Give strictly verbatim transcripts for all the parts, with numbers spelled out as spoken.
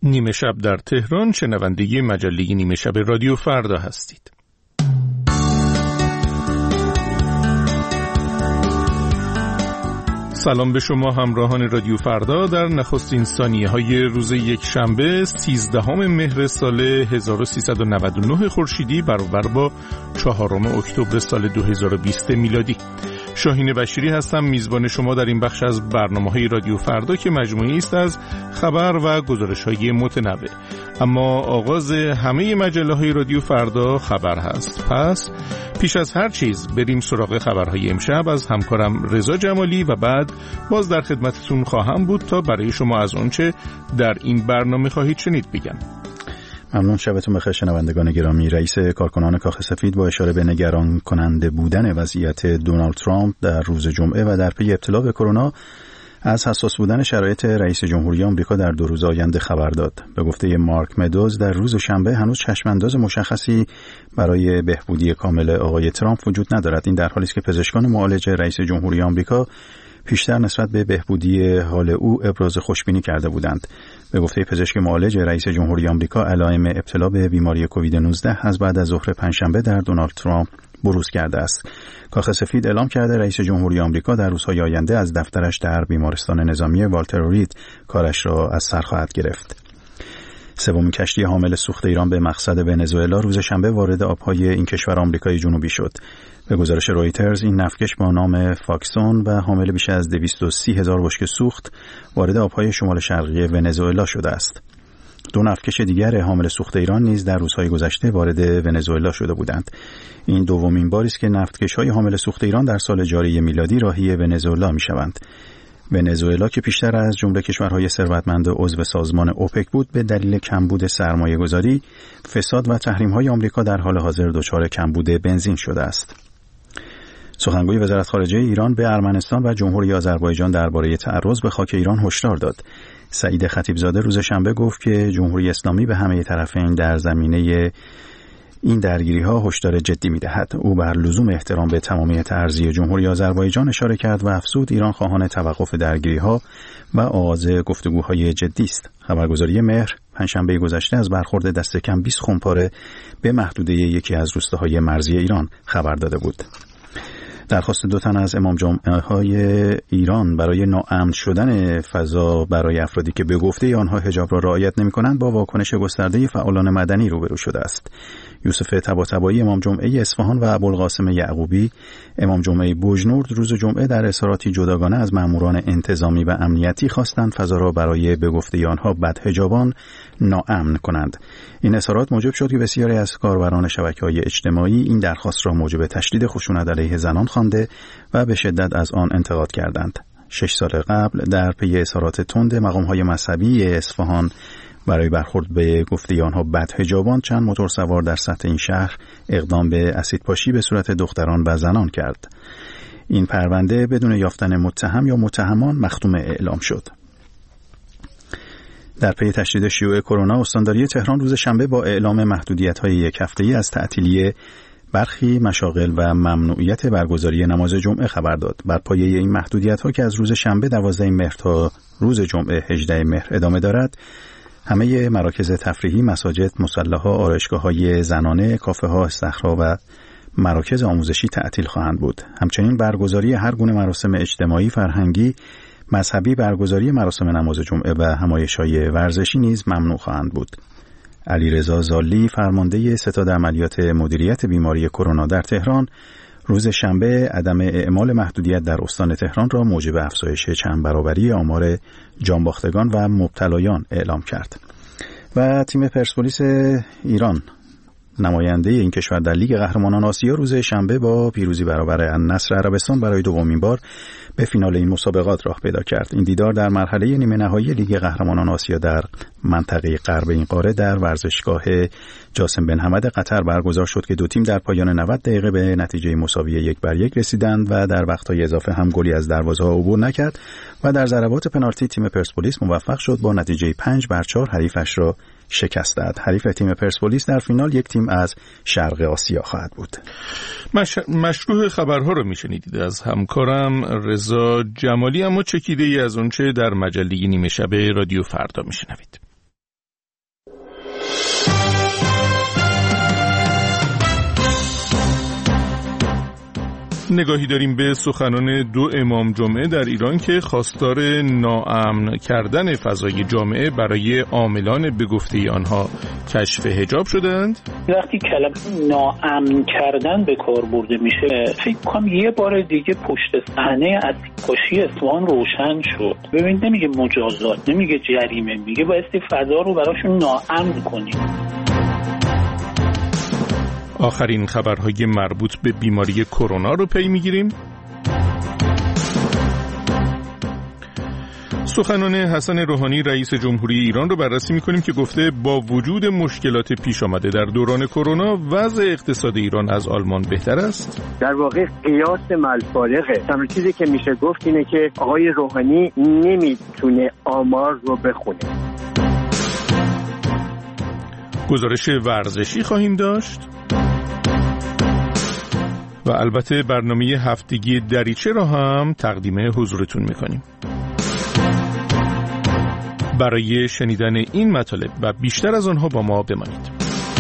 نیمه شب در تهران، شنونده مجله نیمه شب رادیو فردا هستید. سلام به شما همراهان رادیو فردا در نخستین ثانیه‌های روز یک شنبه سیزدهم مهر سال هزار و سیصد و نود و نه خورشیدی برابر با چهارم اکتبر سال دو هزار و بیست میلادی. شاهین بشیری هستم، میزبان شما در این بخش از برنامه‌های رادیو فردا که مجموعه‌ای است از خبر و گزارش‌های متنوع. اما آغاز همه مجله‌های رادیو فردا خبر هست. پس پیش از هر چیز بریم سراغ خبرهای امشب از همکارم رضا جمالی و بعد باز در خدمتتون خواهم بود تا برای شما از اونچه در این برنامه خواهید شنید بگم. ممنون. شبتون بخیر شنوندگان گرامی. رئیس کارکنان کاخ سفید با اشاره به نگران کننده بودن وضعیت دونالد ترامپ در روز جمعه و در پی ابتلا به کرونا از حساس بودن شرایط رئیس جمهوری آمریکا در دو روز آینده خبر داد. به گفته مارک مدوز در روز شنبه هنوز چشمانداز مشخصی برای بهبودی کامل آقای ترامپ وجود ندارد. این در حالی است که پزشکان معالج رئیس جمهوری آمریکا پیشتر نسبت به بهبودی حال او ابراز خوشبینی کرده بودند. به گفته پزشک معالج رئیس جمهوری آمریکا، علائم ابتلا به بیماری کووید نوزده از بعد از ظهر پنجشنبه در دونالد ترامپ بروز کرده است. کاخ سفید اعلام کرده رئیس جمهوری آمریکا در روزهای آینده از دفترش در بیمارستان نظامی والتر رید کارش را از سر خواهد گرفت. سومین کشتی حامل سوخت ایران به مقصد ونزوئلا روز شنبه وارد آبهای این کشور آمریکای جنوبی شد. به گزارش رویترز این نفتکش با نام فاکسون و حامل بیش از دویست و سی هزار بشکه سوخت وارد آبهای شمال شرقی ونزوئلا شده است. دو نفتکش دیگر حامل سوخت ایران نیز در روزهای گذشته وارد ونزوئلا شده بودند. این دومین باری است که نفتکش‌های حامل سوخت ایران در سال جاری میلادی راهی ونزوئلا می‌شوند. ونزوئلا که پیشتر از جمله کشورهای ثروتمند عضو سازمان اوپک بود، به دلیل کمبود سرمایه‌گذاری، فساد و تحریم‌های آمریکا در حال حاضر دچار کمبود بنزین شده است. سخنگوی وزارت خارجه ایران به ارمنستان و جمهوری آذربایجان درباره تعرض به خاک ایران هشدار داد. سعید خطیبزاده روز شنبه گفت که جمهوری اسلامی به همه طرفین در زمینه این درگیری‌ها هشدار جدی می‌دهد. او بر لزوم احترام به تمامیت ارضی جمهوری آذربایجان اشاره کرد و افزود ایران خواهان توقف درگیری‌ها و آغاز گفتگوهای جدی است. خبرگزاری مهر پنجشنبه گذشته از برخورد دست کم بیست خمپاره به محدوده یکی از روستاهای مرزی ایران خبر داده بود. درخواست دو تن از امام جمعه های ایران برای ناامن شدن فضا برای افرادی که به گفته آنها حجاب را رعایت نمی کنند با واکنش گسترده فعالان مدنی روبرو شده است. یوسف طباطبایی امام جمعه اصفهان و ابوالقاسم یعقوبی امام جمعه بوجنورد روز جمعه در اظهاراتی جداگانه از ماموران انتظامی و امنیتی خواستند فضا را برای به گفته آنها بدحجابان ناامن کنند. این اظهارات موجب شد که بسیاری از کاربران شبکه‌های اجتماعی این درخواست را موجب تشدید خشونت علیه زنان خوانده و به شدت از آن انتقاد کردند. شش سال قبل در پی اظهارات تند مقام‌های مذهبی اصفهان برای برخورد به گفته آنها بدحجابان، چند موتورسوار در سطح این شهر اقدام به اسیدپاشی به صورت دختران و زنان کرد. این پرونده بدون یافتن متهم یا متهمان مختوم اعلام شد. در پی تشدید شیوع کرونا، استانداری تهران روز شنبه با اعلام محدودیت‌های یک هفته‌ای از تعطیلی برخی مشاغل و ممنوعیت برگزاری نماز جمعه خبر داد. بر پایه این محدودیت‌ها که از روز شنبه دوازدهم مهر تا روز جمعه هجدهم مهر ادامه دارد، همه مراکز تفریحی، مساجد، مصلاها، آرایشگاه‌های زنانه، کافه‌ها، استخرها و مراکز آموزشی تعطیل خواهند بود. همچنین برگزاری هر گونه مراسم اجتماعی، فرهنگی، مذهبی، برگزاری مراسم نماز جمعه و همایش‌های ورزشی نیز ممنوع خواهند بود. علیرضا زالی، فرمانده ستاد عملیات مدیریت بیماری کرونا در تهران، روز شنبه عدم اعمال محدودیت در استان تهران را موجب افزایش چند برابری آمار جانباختگان و مبتلایان اعلام کرد. و تیم پرسپولیس ایران، نماینده این کشور در لیگ قهرمانان آسیا، روز شنبه با پیروزی برابر النصر عربستان برای دومین بار به فینال این مسابقات راه پیدا کرد. این دیدار در مرحله نیمه نهایی لیگ قهرمانان آسیا در منطقه غرب این قاره در ورزشگاه جاسم بن حمد قطر برگزار شد که دو تیم در پایان نود دقیقه به نتیجه مساوی یک بر یک رسیدند و در وقت‌های اضافه هم گلی از دروازه ها عبور نکرد و در ضربات پنالتی تیم پرسپولیس موفق شد با نتیجه پنج بر چهار حریفش را شکست داد. حریف تیم پرسپولیس در فینال یک تیم از شرق آسیا خواهد بود. مش... مشروع خبرها رو میشنیدید از همکارم رضا جمالی، اما چکیده ای از اونچه در مجله نیمه شب رادیو فردا میشنوید. نگاهی داریم به سخنان دو امام جمعه در ایران که خواستار ناامن کردن فضای جامعه برای عاملان به گفته آنها کشف حجاب شدند. وقتی کلمه ناامن کردن به کار برده میشه، فکر کنم یه بار دیگه پشت صحنه اسیدکشی اصفهان روشن شد. ببین، نمیگه مجازات، نمیگه جریمه، میگه بایستی فضا رو براشون ناامن کنیم. آخرین خبرهای مربوط به بیماری کرونا رو پی میگیریم. سخنان حسن روحانی رئیس جمهوری ایران رو بررسی میکنیم که گفته با وجود مشکلات پیش آمده در دوران کرونا وضع اقتصاد ایران از آلمان بهتر است. در واقع قیاس ملفارقه. تنها چیزی که میشه گفت اینه که آقای روحانی نمیتونه آمار رو بخونه. گزارش ورزشی خواهیم داشت و البته برنامه هفتگی دریچه را هم تقدیم حضورتون میکنیم. برای شنیدن این مطالب و بیشتر از آنها با ما بمانید.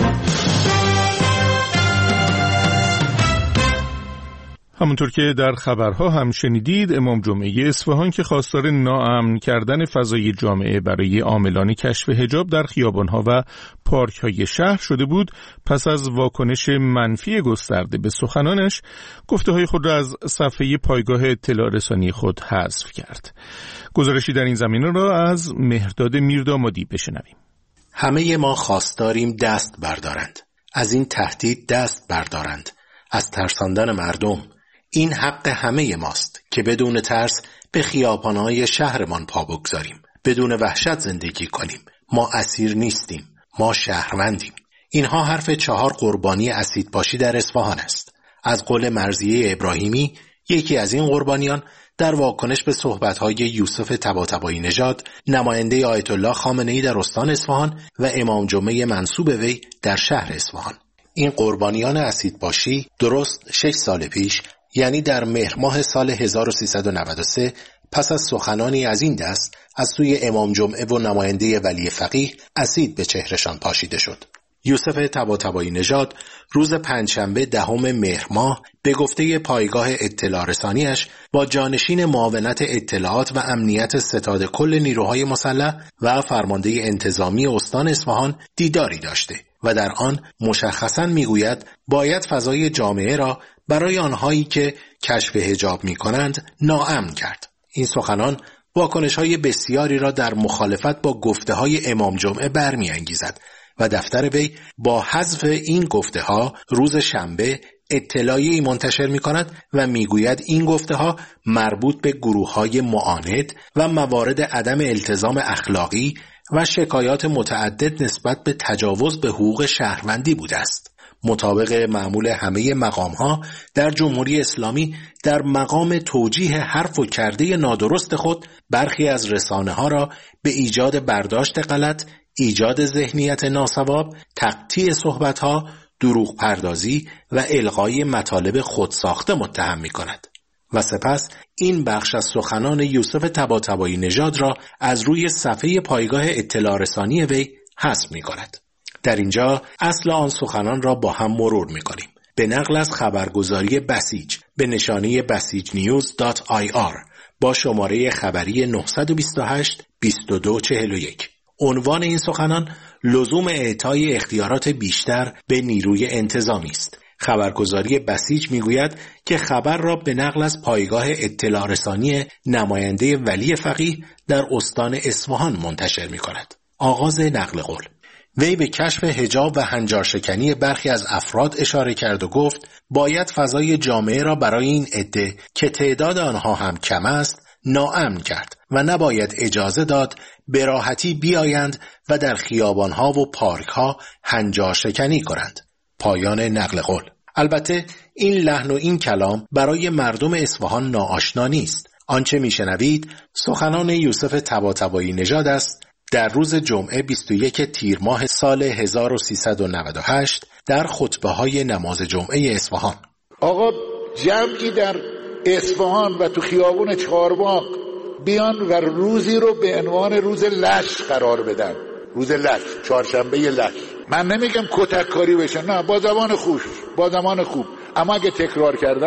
همونطور که در خبرها هم شنیدید، امام جمعه اصفهان که خواستار ناامن کردن فضای جامعه برای عاملان کشف حجاب در خیابانها و پارک‌های شهر شده بود، پس از واکنش منفی گسترده به سخنانش، گفته‌های خود را از صفحه پایگاه اطلاع رسانی خود حذف کرد. گزارشی در این زمینه را از مهرداد میردامادی بشنویم. همه ما خواستاریم دست بردارند، از این تهدید دست بردارند، از ترساندن مردم. این حق همه ماست که بدون ترس به خیابان‌های شهرمان پا بگذاریم، بدون وحشت زندگی کنیم. ما اسیر نیستیم، ما شهروندیم. اینها حرف چهار قربانی اسیدپاشی در اصفهان است. از قول مرضیه ابراهیمی، یکی از این قربانیان، در واکنش به صحبت‌های یوسف طباطبایی نژاد، نماینده آیت الله خامنه‌ای در استان اصفهان و امام جمعه منسوب وی در شهر اصفهان. این قربانیان اسیدپاشی درست شش سال پیش، یعنی در مهر ماه سال هزار و سیصد و نود و سه، پس از سخنانی از این دست از سوی امام جمعه و نماینده ولی فقیه اسید به چهرهشان پاشیده شد. یوسف طباطبایی نژاد روز پنجشنبه دهم مهر ماه به گفته پایگاه اطلاع رسانیش با جانشین معاونت اطلاعات و امنیت ستاد کل نیروهای مسلح و فرمانده انتظامی استان اصفهان دیداری داشته و در آن مشخصاً میگوید باید فضای جامعه را برای آنهایی که کشف حجاب می کنند ناامن کرد. این سخنان واکنش‌های بسیاری را در مخالفت با گفته‌های امام جمعه برمی‌انگیزد و دفتر وی با حذف این گفته‌ها روز شنبه اطلاعیه‌ای منتشر می‌کند و می‌گوید این گفته‌ها مربوط به گروه‌های معاند و موارد عدم التزام اخلاقی و شکایات متعدد نسبت به تجاوز به حقوق شهروندی بوده است. مطابق معمول همه مقام‌ها در جمهوری اسلامی، در مقام توجیه حرف و کرده نادرست خود، برخی از رسانه‌ها را به ایجاد برداشت غلط، ایجاد ذهنیت ناسواب، تقطیع صحبت‌ها، دروغ پردازی و الغای مطالب خودساخته متهم می‌کند و سپس این بخش از سخنان یوسف طباطبایی نژاد را از روی صفحه پایگاه اطلاع رسانی وی حذف می‌کند. در اینجا اصل آن سخنان را با هم مرور می‌کنیم. به نقل از خبرگزاری بسیج به نشانی بسیج نیوز دات آی آر با شماره خبری نه دو هشت دو دو چهار یک. عنوان این سخنان لزوم اعطای اختیارات بیشتر به نیروی انتظامی است. خبرگزاری بسیج میگوید که خبر را به نقل از پایگاه اطلاع رسانی نماینده ولی فقیه در استان اصفهان منتشر می‌کند. آغاز نقل قول. وی به کشف حجاب و هنجارشکنی برخی از افراد اشاره کرد و گفت باید فضای جامعه را برای این عده که تعداد آنها هم کم است ناامن کرد و نباید اجازه داد به راحتی بیایند و در خیابانها و پارکها هنجارشکنی کنند. پایان نقل قول. البته این لحن و این کلام برای مردم اصفهان ناآشنا نیست. آنچه میشنوید سخنان یوسف طباطبایی نژاد است در روز جمعه بیست و یکم تیر ماه سال هزار و سیصد و نود و هشت در خطبه های نماز جمعه اصفهان. آقا جمعی در اصفهان و تو خیابون چهارباغ بیان و روزی رو به عنوان روز لش قرار بدن. روز لش، چهارشنبه لش. من نمیگم کتک کاری بشن، نه، با زبان خوش، با زبان خوب. اما اگه تکرار کردن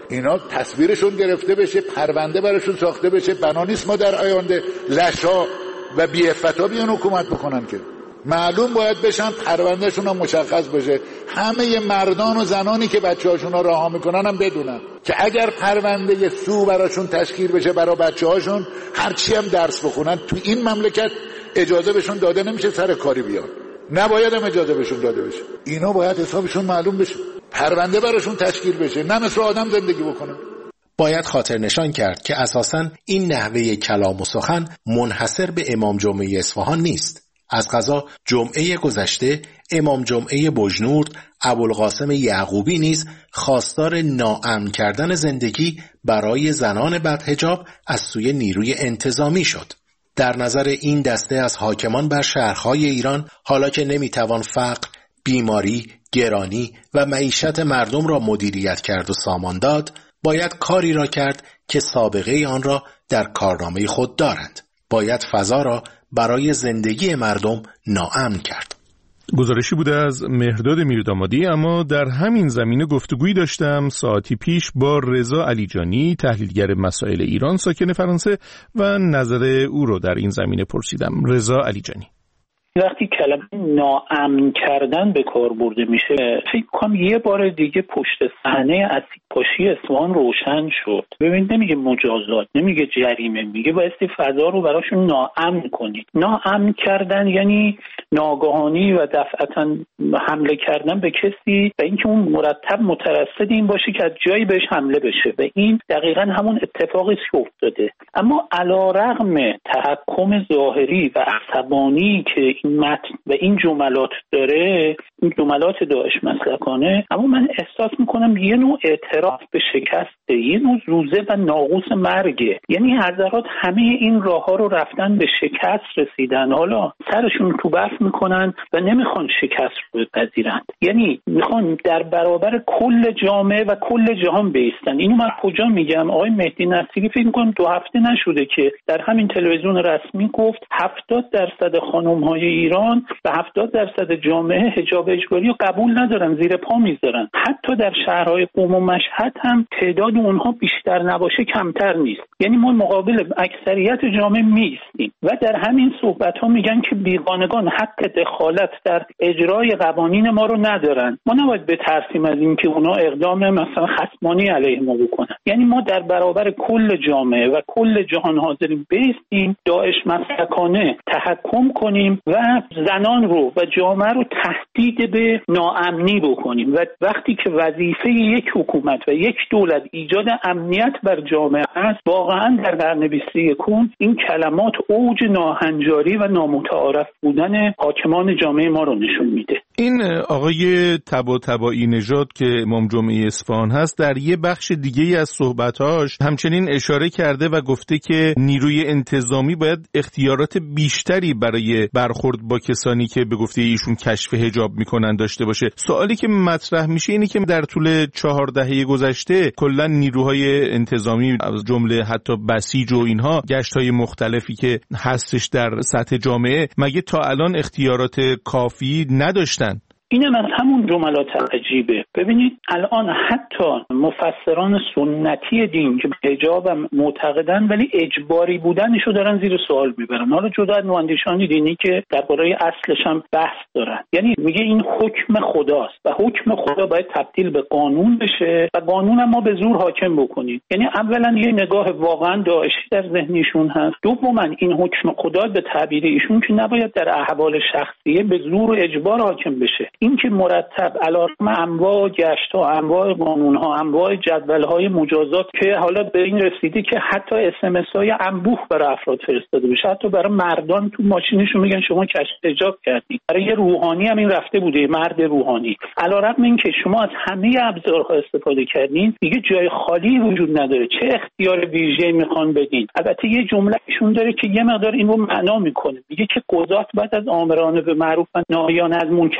اینا تصویرشون گرفته بشه، پرونده براشون ساخته بشه. بنا نیست ما در آینده لشا و بی عفتا بیان حکومت بکنن که معلوم باید بشن، پروندهشون هم مشخص بشه. همه مردان و زنانی که بچه‌هاشون رو رها میکنن هم بدونن که اگر پرونده سو براشون تشکیل بشه برای بچه‌هاشون، هرچی هم درس بخونن تو این مملکت اجازه بهشون داده نمیشه سر کاری بیان، نباید هم اجازه بهشون داده بشه. اینا باید حسابشون معلوم بشه، پرونده براشون تشکیل بشه، نه مثل آدم زندگی بکنن. باید خاطر نشان کرد که اساساً این نحوه کلام و سخن منحصر به امام جمعه اصفهان نیست. از قضا جمعه گذشته امام جمعه بجنورد ابوالقاسم یعقوبی نیز خواستار ناامن کردن زندگی برای زنان بدحجاب از سوی نیروی انتظامی شد. در نظر این دسته از حاکمان بر شهرهای ایران، حالا که نمیتوان فقر، بیماری، گرانی و معیشت مردم را مدیریت کرد و سامان داد، باید کاری را کرد که سابقه آن را در کارنامه خود دارند. باید فضا را برای زندگی مردم ناامن کرد. گزارشی بوده از مهرداد میردامادی. اما در همین زمینه گفتگویی داشتم ساعتی پیش با رضا علیجانی، تحلیلگر مسائل ایران ساکن فرانسه، و نظر او رو در این زمینه پرسیدم. رضا علیجانی: وقتی کلمه ناامن کردن به کار برده میشه، فکر کنم یه بار دیگه پشت صحنه اسیدپاشی اصفهان روشن شد. ببینید، نمیگه مجازات، نمیگه جریمه، میگه بایستی فضا رو براشون ناامن کنید. ناامن کردن یعنی ناگهانی و دفعتاً حمله کردن به کسی و اینکه اون مرتب مترصد این باشه که از جایی بهش حمله بشه، و این دقیقاً همون اتفاقی که افتاده. اما علیرغم تحکم ظاهری و عصبانی که این متن و این جملات داره، این جملات داعش مسلکانه، اما من احساس میکنم یه نوع اعتراف به شکسته، یه نوع روزه و ناقوس مرگه. یعنی حضرات همه این راه ها رو رفتن، به شکست رسیدن، حالا سرشون تو برف میکنن و نمیخوان شکست رو بپذیرن. یعنی میخوان در برابر کل جامعه و کل جهان بایستن. اینو من کجا میگم؟ آقای مهدی نصیری فکر میکنم دو هفته نشده که در همین تلویزیون رسمی گفت هفتاد درصد خانم‌های ایران و هفتاد درصد جامعه حجاب اجباری رو قبول ندارن، زیر پا میذارن. حتی در شهرهای قم و مشهد هم تعداد اونها بیشتر نباشه کمتر نیست. یعنی ما مقابل اکثریت جامعه میستیم و در همین صحبت ها میگن که بیگانگان حق دخالت در اجرای قوانین ما رو ندارن. ما نباید بترسیم از این که اونا اقدام مثلا خصمانه علیه ما بکنن. یعنی ما در برابر کل جامعه و کل جهان حاضرین بیستیم، داعش مسلکانه تحکم کنیم و زنان رو و جامعه رو تهدید به ناامنی بکنیم. و وقتی که وظیفه یک حکومت و یک دولت ایجاد امنیت بر جامعه است، واقعا در قرن بیست و یکم این کلمات اوج ناهنجاری و نامتعارف بودن حاکمان جامعه ما رو نشون میده. این آقای طباطبایی نژاد که امام جمعه اصفهان هست، در یه بخش دیگه از صحبتاش همچنین اشاره کرده و گفته که نیروی انتظامی باید اختیارات بیشتری برای برخورد با کسانی که به گفته ایشون کشف حجاب میکنن داشته باشه. سوالی که مطرح میشه اینه که در طول چهار دهه گذشته کلا نیروهای انتظامی از جمله حتی بسیج و اینها گشت‌های مختلفی که هستش در سطح جامعه، مگه تا الان اختیارات کافی نداشتن؟ اینم از همون جملات عجیبه. ببینید الان حتی مفسران سنتی دین که به حجاب معتقدن ولی اجباری بودنشو دارن زیر سوال میبرن. حالا جدا از نواندیشان دینی که درباره اصلش هم بحث دارن. یعنی میگه این حکم خداست و حکم خدا باید تبدیل به قانون بشه و قانون هم ما به زور حاکم بکنیم. یعنی اولا یه نگاه واقعا داعشی در ذهنشون هست. دوما این حکم خدا به تعبیر ایشون که نباید در احوال شخصیه به زور و اجبار حاکم بشه. این که مرتب علیرغم انواع گشت‌ها، انواع قانون‌ها، انواع جدول‌های مجازات که حالا به این رسیده که حتی اس ام اس‌های انبوه برای افراد فرستاده بشه، حتی برای مردان تو ماشینشون میگن شما کشف حجاب کردید. برای یه روحانی هم این رفته بوده، مرد روحانی. علیرغم این که شما از همه ابزارها استفاده کردین، دیگه جای خالی وجود نداره. چه اختیار ویژه‌ای میخوان بدین؟ البته یه جمله ایشون داره که یه مقدار این رو معنا میکنه. میگه که قضات بعد از آمرانه به معروف و ناهیانه از منکر حمایت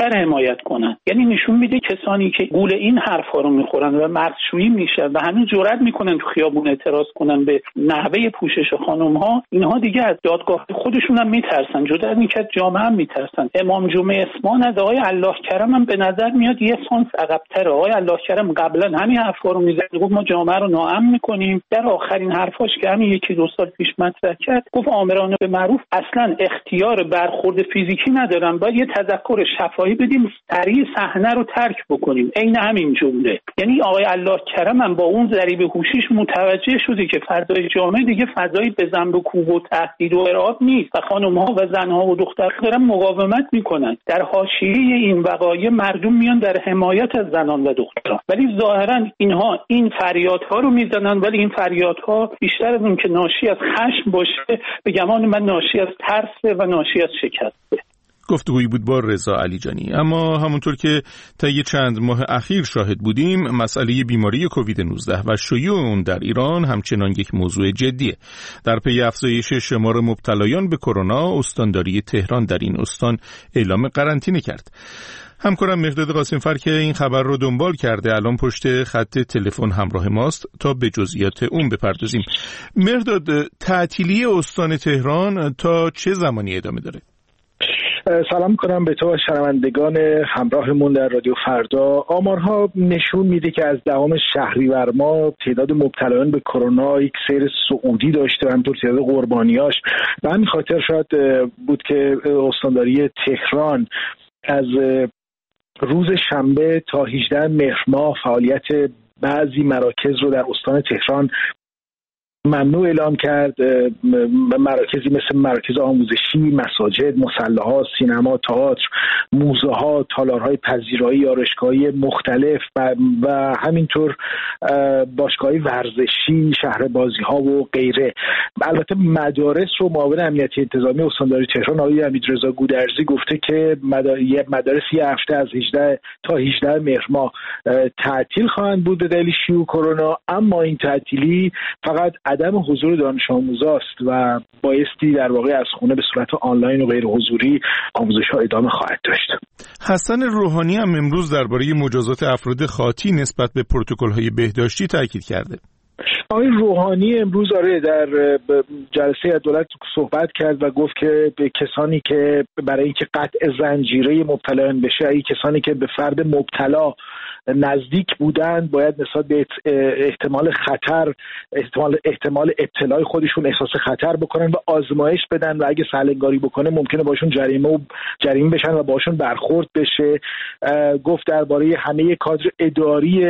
حمایت کنن. یعنی نشون میده کسانی که گول این حرفا رو میخورن و مردشویی میشن و همین جرئت میکنن تو خیابون اعتراض کنن به نحوه پوشش خانم‌ها، اینها دیگه از دادگاه خودشون هم میترسن، جدا از اینکه جامعه هم میترسن. امام جمعه اصفهان از آقای الله کرم هم به نظر میاد یه سانس عقب‌تره. آقای الله کرم قبلا همین حرفا رو میزد، گفت ما جامعه رو ناامن میکنیم. در آخرین حرفاش که همین یکی دو سال پیش مطرح کرد، گفت آمرانه به معروف اصلا اختیار برخورد فیزیکی ندارن، باید یه تذکر شفاهی بدیم، سریع صحنه رو ترک بکنیم. عین همین جمله. یعنی آقای الله کرم هم با اون ضریب هوشیش متوجه شده که فضای جامعه دیگه فضایی به ذنب و کوب و تهدید و ارعاب نیست و خانم‌ها و زن‌ها و دخترها دارن مقاومت میکنن. در حاشیه این وقایع مردم میان در حمایت از زنان و دختران، ولی ظاهرا اینها این فریادها رو میزنن، ولی این فریادها بیشتر از اون که ناشی از خشم باشه، به گمان من ناشی از ترس و ناشی از شکسته. گفتگویی بود با رضا علیجانی. اما همونطور که طی چند ماه اخیر شاهد بودیم، مسئله بیماری کووید نوزده و شیوع اون در ایران همچنان یک موضوع جدیه. در پی افزایش شمار مبتلایان به کرونا، استانداری تهران در این استان اعلام قرنطینه کرد. همکارم مهرداد قاسمفر که این خبر رو دنبال کرده الان پشت خط تلفن همراه ماست تا به جزئیات اون بپردازیم. مهرداد، تعطیلی استان تهران تا چه زمانی ادامه داره؟ سلام میکنم به تو و شنوندگان همراهمون در رادیو فردا. آمارها نشون میده که از دهم شهریور ماه تعداد مبتلایان به کرونا یک سیر صعودی داشته و همینطور تعداد قربانیاش. به همین خاطر شاید بود که استانداری تهران از روز شنبه تا هجدهم مهر ماه فعالیت بعضی مراکز رو در استان تهران ممنوع اعلام کرد. مراکزی مثل مراکز آموزشی، مساجد، مصلاها، سینما، تئاتر، موزه ها، تالارهای پذیرایی، آرایشگاه‌های مختلف و, و همینطور باشگاه‌های ورزشی، شهر بازی ها و غیره. البته مدارس رو معاون امنیتی انتظامی استانداری تهران آقای حمیدرضا گودرزی گفته که مدارس یه هفته از هجده تا هجده مهر ماه تعطیل خواهند بود به دلیل شیوع کرونا، اما این تعطیلی فقط عدم حضور دانش آموزاست و بایستی در واقع از خونه به صورت آنلاین و غیر حضوری آموزش‌ها ادامه خواهد داشت. حسن روحانی هم امروز درباره مجازات افراد خاطی نسبت به پروتکل‌های بهداشتی تاکید کرده. آقای روحانی امروز آره در جلسه دولت صحبت کرد و گفت که به کسانی که برای اینکه قطع زنجیره مبتلایان بشه، ای کسانی که به فرد مبتلا نزدیک بودند باید نسبت به احتمال خطر احتمال احتمال ابتلای خودشون احساس خطر بکنن و آزمایش بدن و اگه سلنگاری بکنه ممکنه باشون جریمه و جریمه بشن و باشون برخورد بشه. گفت درباره همه کادر اداری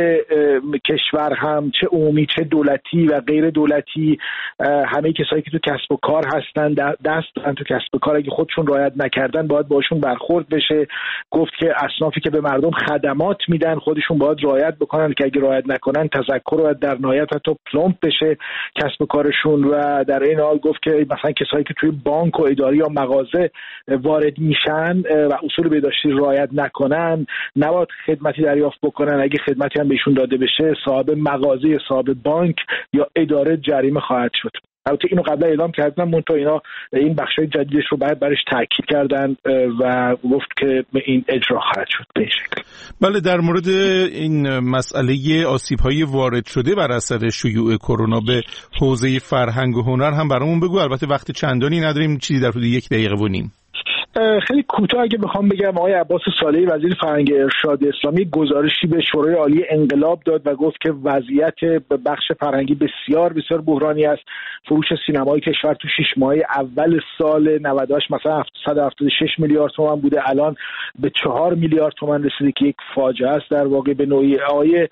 کشور هم چه عمومی چه دولتی و غیر دولتی، همه کسایی که تو کسب و کار هستن دست دارن تو کسب و کار، اگه خودشون رعایت نکردن باید باشون برخورد بشه. گفت که اصنافی که به مردم خدمات میدن خودشون باید رعایت بکنن که اگه رعایت نکنن تذکر و در نهایت حتی پلمپ بشه کسب و کارشون. و در این حال گفت که مثلا کسایی که توی بانک و اداری یا مغازه وارد میشن و اصول بهداشتی رعایت نکنن نباید خدمتی دریافت بکنن، اگه خدمتی هم بهشون داده بشه صاحب مغازه یا صاحب بانک یا اداره جریمه خواهد شد. البته اینو قبلا اعلام کردن، منتها اینا این بخشای جدیدش رو بعد برش تاکید کردن و گفت که این اجرا خواهد شد به این شکل. بله، در مورد این مسئله آسیب‌های وارد شده بر اثر شیوع کرونا به حوزه فرهنگ و هنر هم برامون بگو. البته وقت چندانی نداریم، چیزی در حدود یک دقیقه و نیم. خیلی کوتاه اگه بخوام بگم، آقای عباس صالحی وزیر فرهنگ ارشاد اسلامی گزارشی به شورای عالی انقلاب داد و گفت که وضعیت بخش فرهنگی بسیار بسیار بحرانی است. فروش سینمای کشور تو شش ماه اول سال نود و هشت مثلا صد و هفتاد و شش میلیارد تومان بوده، الان به چهار میلیارد تومان رسیده که یک فاجعه است در واقع به نوعی. آقای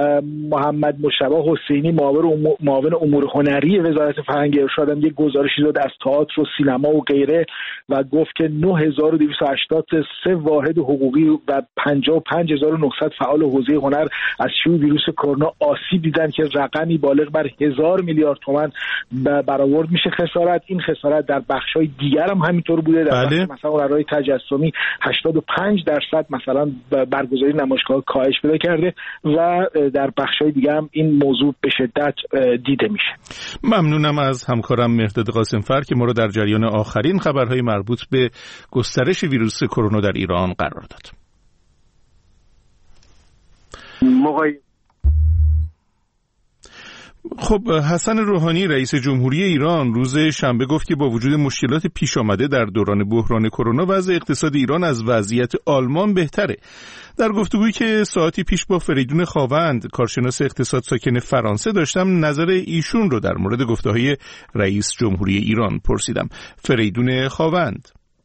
محمد مشتبه حسینی معاون معاون امور هنری وزارت فرهنگ ارشاد هم یک گزارشی داد از تئاتر و سینما و غیره و گفت که نه هزار و دویست و هشتاد و سه واحد حقوقی و پنجاه و پنج هزار و نهصد فعال حوزه هنر از شیوع ویروس کرونا آسیب دیدن که رقمی بالغ بر هزار میلیارد تومان برآورد میشه خسارت. این خسارت در بخش‌های دیگر هم همینطور بوده. در بله. بخش مثلا هنرهای تجسمی هشتاد و پنج درصد مثلا برگزاری نمایشگاه کاهش پیدا کرده و در بخش‌های دیگر هم این موضوع به شدت دیده میشه. ممنونم از همکارم مهرداد قاسمفر که ما رو در جریان آخرین خبرهای مربوط به گسترش ویروس کرونا در ایران قرار داد. مقایسه خب حسن روحانی رئیس جمهوری ایران روز شنبه گفت که با وجود مشکلات پیش آمده در دوران بحران کرونا وضع اقتصاد ایران از وضعیت آلمان بهتره. در گفتگویی که ساعتی پیش با فریدون خاوند کارشناس اقتصاد ساکن فرانسه داشتم نظر ایشون رو در مورد گفته‌های رئیس جمهوری ایران پرسیدم. فریدون خاوند: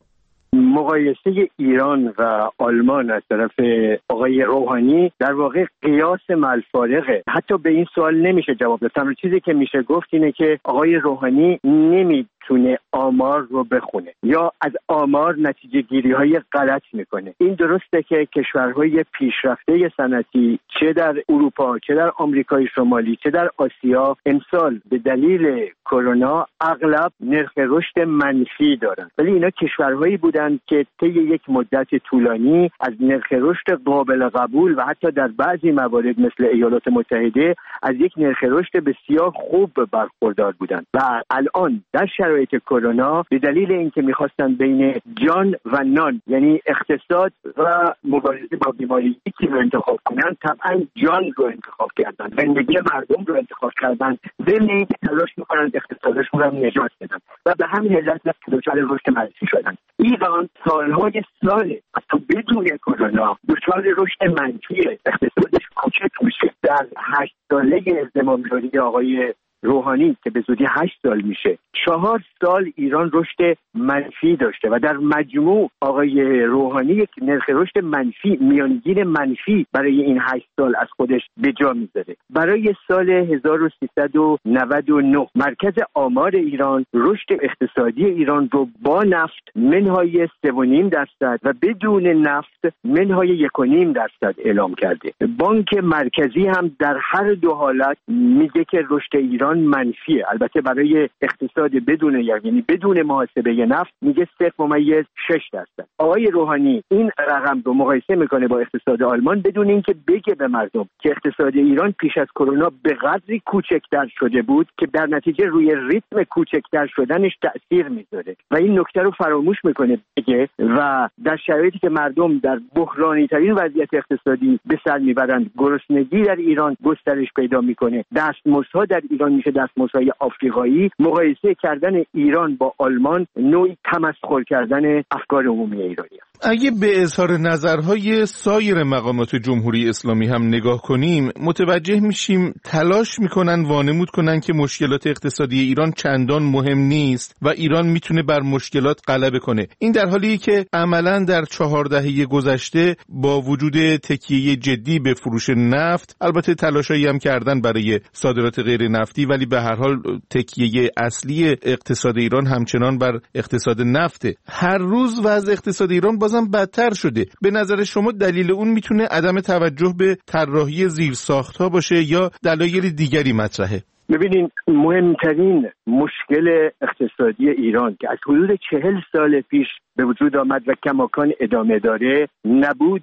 مقایسه ایران و آلمان از طرف آقای روحانی در واقع قیاس ملفارقه. حتی به این سوال نمیشه جواب داد. تنها چیزی که میشه گفت اینه که آقای روحانی نمیتونه آمار رو بخونه یا از آمار نتیجه گیری های غلط میکنه. این درسته که کشورهای پیشرفته صنعتی چه در اروپا، چه در آمریکای شمالی، چه در آسیا امسال به دلیل کرونا اغلب نرخ رشد منفی دارن، ولی اینا کشورهایی بودن که طی یک مدت طولانی از نرخ رشد قابل قبول و حتی در بعضی موارد مثل ایالات متحده از یک نرخ رشد بسیار خوب برخوردار بودند و الان در شرایط کرونا به دلیل اینکه می‌خواستن بین جان و نان، یعنی اقتصاد و مبارزه با بیماری یکی رو انتخاب کنن، طبعا جان رو انتخاب کردن، زندگی مردم رو انتخاب کردن، ضمن تلاش می‌کنن اقتصادشون رو نجات بدن و به همین علت دچار رشد منفی شدن. ایران سالهای سال حتی بدون کرونا دچار رشد منفی اقتصادش کوچک میشه. در هشت ساله زمامداری آقای روحانی که به زودی هشت سال میشه، چهار سال ایران رشد منفی داشته و در مجموع آقای روحانی یک نرخ رشد منفی، میانگین منفی برای این هشت سال از خودش به جا میذاره. برای سال هزار و سیصد و نود و نه مرکز آمار ایران رشد اقتصادی ایران رو با نفت منهای سه و نیم درصد و بدون نفت منهای یک و نیم درصد اعلام کرده. بانک مرکزی هم در هر دو حالت میگه که رشد ایران منفیه. البته برای اقتصاد بدون یعنی بدون محاسبه نفت میگه صفر ممیز شش درصد. آقای روحانی این رقم رو مقایسه میکنه با اقتصاد آلمان بدون اینکه بگه به مردم که اقتصاد ایران پیش از کرونا به قدری کوچکتر شده بود که در نتیجه روی ریتم کوچکتر شدنش تأثیر میذاره و این نکته رو فراموش میکنه بگه و در شرایطی که مردم در بحرانی ترین وضعیت اقتصادی به سر میبرند، گرسنگی در ایران گسترش پیدا میکنه، دستمزدها در ایران میشه دستمزدهای آفریقایی، مقایسه کردن ایران با آلمان نوعی تمسخر کردن افکار عمومی ایرانی است. اگه به اظهار نظرهای سایر مقامات جمهوری اسلامی هم نگاه کنیم، متوجه میشیم تلاش میکنن وانمود کنن که مشکلات اقتصادی ایران چندان مهم نیست و ایران میتونه بر مشکلات غلبه کنه. این در حالیه که عملاً در چهار دهه گذشته با وجود تکیه جدی به فروش نفت، البته تلاشایی هم کردن برای صادرات غیر نفتی، ولی به هر حال تکیه اصلی اقتصاد ایران همچنان بر اقتصاد نفته. هر روز وضع اقتصاد ایران بازم بدتر شده. به نظر شما دلیل اون میتونه عدم توجه به طراحی زیرساخت‌ها باشه یا دلایل دیگری مطرحه؟ ببینین، مهمترین مشکل اقتصادی ایران که از حدود چهل سال پیش به وجود آمد و کماکان ادامه داره، نبود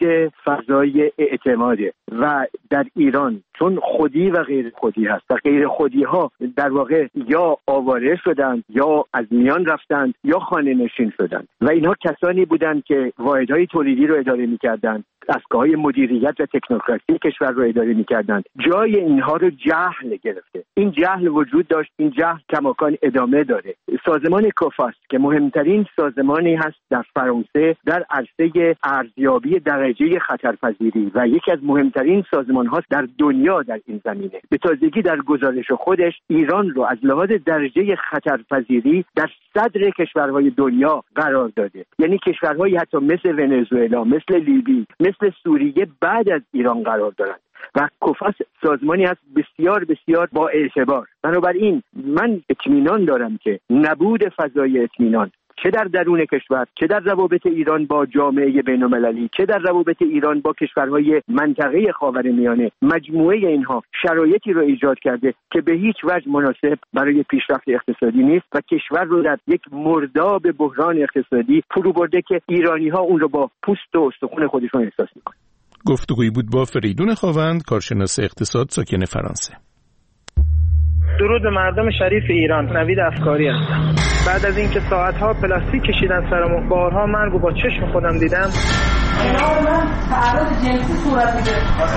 فضای اعتماده و در ایران چون خودی و غیر خودی هست و غیر خودی ها در واقع یا آواره شدند یا از میان رفتند یا خانه نشین شدند و اینها کسانی بودند که واحدهای تولیدی رو اداره می‌کردند، دستگاه‌های مدیریت و تکنوکراسی کشور رو اداره می‌کردند. جای اینها رو جهل گرفته. این جهل وجود داشت، این جهل کماکان ادامه داره. سازمان کوفاس که مهمترین سازمانی هست در فرانسه در عرصه ارزیابی درجه خطرپذیری و یکی از مهمترین سازمان‌ها در دنیا در این زمینه، به تازگی در گزارش خودش ایران رو از لحاظ درجه خطرپذیری در صدر کشورهای دنیا قرار داده. یعنی کشورهایی حتی مثل ونزوئلا، مثل لیبی، مثل سوریه بعد از ایران قرار دارند و کوفاس سازمانی است بسیار بسیار با اعتبار. بنابراین من اطمینان دارم که نبود فضای اطمینان چه در درون کشور، چه در روابط ایران با جامعه بین‌المللی، چه در روابط ایران با کشورهای منطقه خاورمیانه، مجموعه اینها شرایطی رو ایجاد کرده که به هیچ وجه مناسب برای پیشرفت اقتصادی نیست و کشور رو در یک مرداب بحران اقتصادی فرو برده که ایرانی‌ها اون رو با پوست و استخوان خودشون احساس می‌کنن. گفتگویی بود با فریدون خاوند، کارشناس اقتصاد ساکن فرانسه. درود به مردم شریف ایران. نوید افکاری هستم. بعد از اینکه ساعتها پلاستیک کشیدن سرمو، بارها مرگ و با چشم خودم دیدم، کنار من تعرض جنسی صورت میگیره.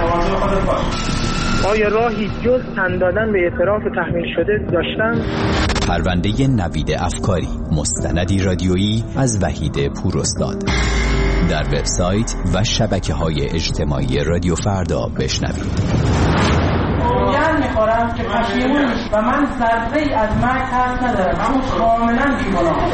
آیا راهی جز تن دادن به اعتراف تحمیل شده داشتم؟ پرونده نوید افکاری، مستندی رادیویی از وحید پوراستاد. در وبسایت و شبکه‌های اجتماعی رادیو فردا بشنوید. یعنی میخورم که پشیمون میشی و من ذره‌ای از مرگ ترس ندارم، اما کاملا بی‌گناهم.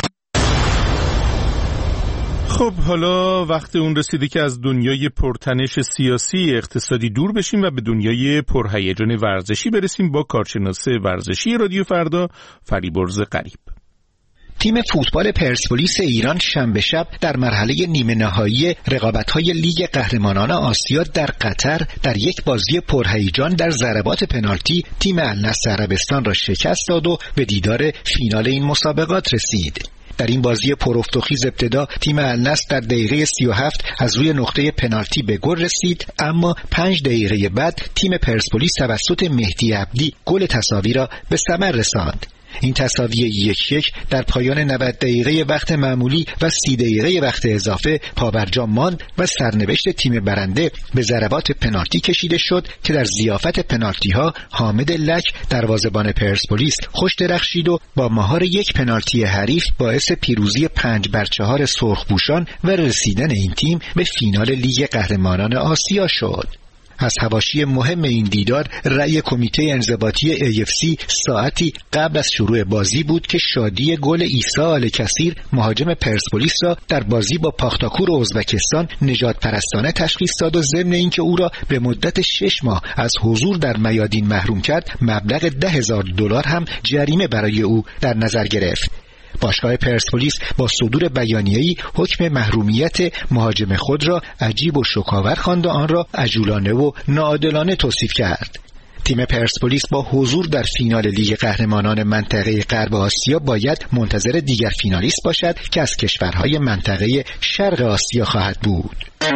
خب حالا وقت اون رسیده که از دنیای پرتنش سیاسی اقتصادی دور بشیم و به دنیای پرهیجان ورزشی برسیم با کارشناس ورزشی رادیو فردا فریبرز غریب. تیم فوتبال پرسپولیس ایران شنبه شب در مرحله نیمه نهایی رقابت‌های لیگ قهرمانان آسیا در قطر در یک بازی پرهیجان در ضربات پنالتی تیم النصر عربستان را شکست داد و به دیدار فینال این مسابقات رسید. در این بازی پرافت و خیز ابتدا تیم النصر در دقیقه سی و هفت از روی نقطه پنالتی به گل رسید، اما پنج دقیقه بعد تیم پرسپولیس توسط مهدی عبدی گل تساوی را به ثمر رساند. این تساوی یک یک در پایان نود دقیقه وقت معمولی و سی دقیقه وقت اضافه پابرجا ماند و سرنوشت تیم برنده به ضربات پنالتی کشیده شد که در ضیافت پنالتی ها حامد لک دروازه‌بان پرسپولیس خوش درخشید و با مهار یک پنالتی حریف باعث پیروزی پنج بر چهار سرخپوشان و رسیدن این تیم به فینال لیگ قهرمانان آسیا شد. از حواشی مهم این دیدار رأی کمیته انضباطی ای اف سی ساعتی قبل از شروع بازی بود که شادی گل عیسی آل‌کثیر مهاجم پرسپولیس را در بازی با پاختاکور ازبکستان نجات پرستانه تشخیص داد و ضمن اینکه او را به مدت شش ماه از حضور در میادین محروم کرد، مبلغ ده هزار دلار هم جریمه برای او در نظر گرفت. باشگاه پرسپولیس با صدور بیانیه‌ای حکم محرومیت مهاجم خود را عجیب و شکاور خواند و آن را عجولانه و ناعادلانه توصیف کرد. تیم پرسپولیس با حضور در فینال لیگ قهرمانان منطقه غرب آسیا باید منتظر دیگر فینالیست باشد که از کشورهای منطقه شرق آسیا خواهد بود.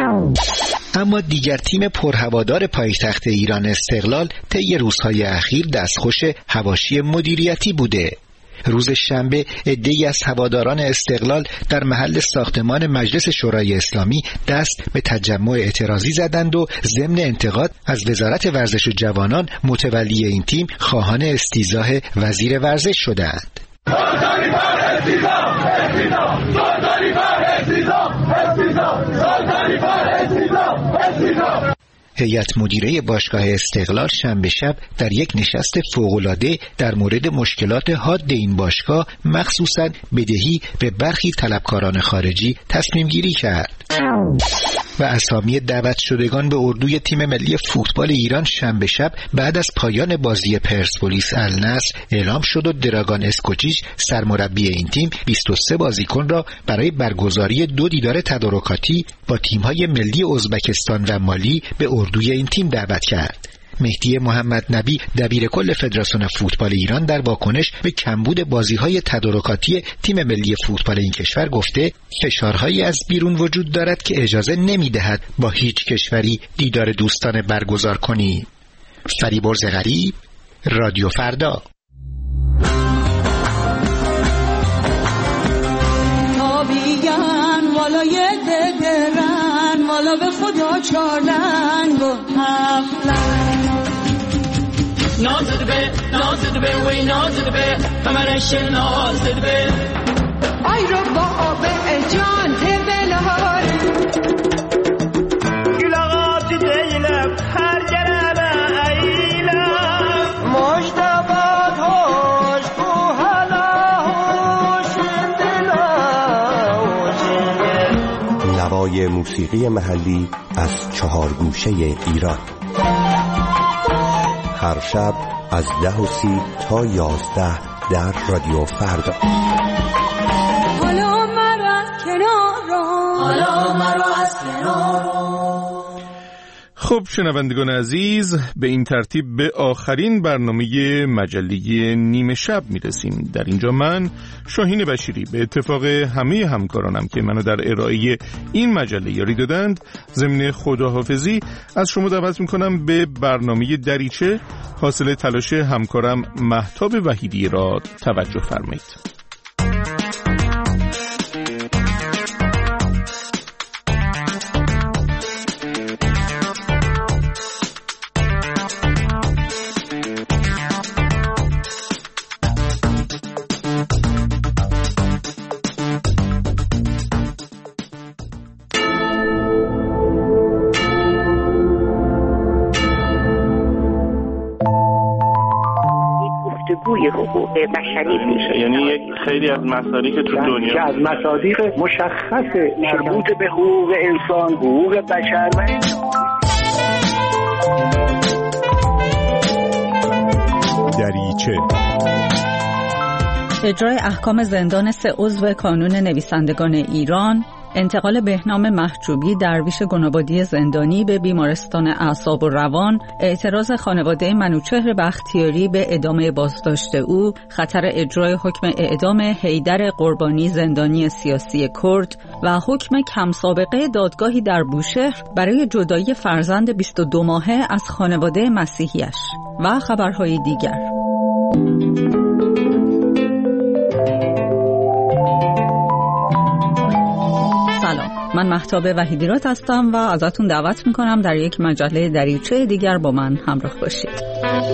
اما دیگر تیم پرهوادار پایتخت ایران استقلال طی روزهای اخیر دستخوش حواشی مدیریتی بوده. روز شنبه عده‌ای از هواداران استقلال در محل ساختمان مجلس شورای اسلامی دست به تجمع اعتراضی زدند و ضمن انتقاد از وزارت ورزش و جوانان متولی این تیم خواهان استیضاح وزیر ورزش شدند. هیئت مدیره باشگاه استقلال شنبه شب در یک نشست فوق‌العاده در مورد مشکلات حاد این باشگاه مخصوصاً بدهی به برخی طلبکاران خارجی تصمیم گیری کرد و اسامی دعوت شدگان به اردوی تیم ملی فوتبال ایران شنبه شب بعد از پایان بازی پرسپولیس النصر اعلام شد و دراگان اسکوچیچ سرمربی این تیم بیست و سه بازیکن را برای برگزاری دو دیدار تدارکاتی با تیم‌های ملی ازبکستان و مالی به اردوی این تیم دعوت کرد. مهدی محمد نبی دبیر کل فدراسیون فوتبال ایران در واکنش به کمبود بازی‌های تدارکاتی تیم ملی فوتبال این کشور گفته فشارهایی از بیرون وجود دارد که اجازه نمی‌دهد با هیچ کشوری دیدار دوستانه برگزار کنی. فریبرز غریب، رادیو فردا. تابیان والای دگران والا به خدا چارلنگ و هفلنگ نازد به نازد به وی نازد به همرش نازد به آی رو با آب جان تبلهار گلاغات دیلم هر گرم ایلم مجتبات هاش بو هلا هوشن دلا نوای موسیقی محلی از چهار گوشه ایران هر شب از ده و سی تا یازده در رادیو فردا. حالا مرا از کنار رو حالا مرا از کنار رو. خب شنوندگان عزیز، به این ترتیب به آخرین برنامه مجله نیمه شب میرسیم. در اینجا من شاهین بشیری به اتفاق همه همکارانم که منو در ارائه این مجله یاری دادند ضمن خداحافظی از شما دعوت میکنم به برنامه دریچه حاصل تلاش همکارم مهتاب وحیدی را توجه فرمایید. حقوق بشری میشه، یعنی یک خیلی از مصادیق تو دنیا که از مصادیق مشخص مربوط به حقوق انسان، حقوق بشر و دریچه. اجرای احکام زندان سه عضو کانون نویسندگان ایران، انتقال بهنام محجوبی درویش گنابادی زندانی به بیمارستان اعصاب و روان، اعتراض خانواده منوچهر بختیاری به ادامه بازداشت او، خطر اجرای حکم اعدام حیدر قربانی زندانی سیاسی کرد و حکم کم سابقه دادگاهی در بوشهر برای جدایی فرزند بیست و دو ماهه از خانواده مسیحیش و خبرهای دیگر. من مهتاب وحیدیرات هستم و ازتون دعوت میکنم در یک مجله دریچه دیگر با من همراه باشید.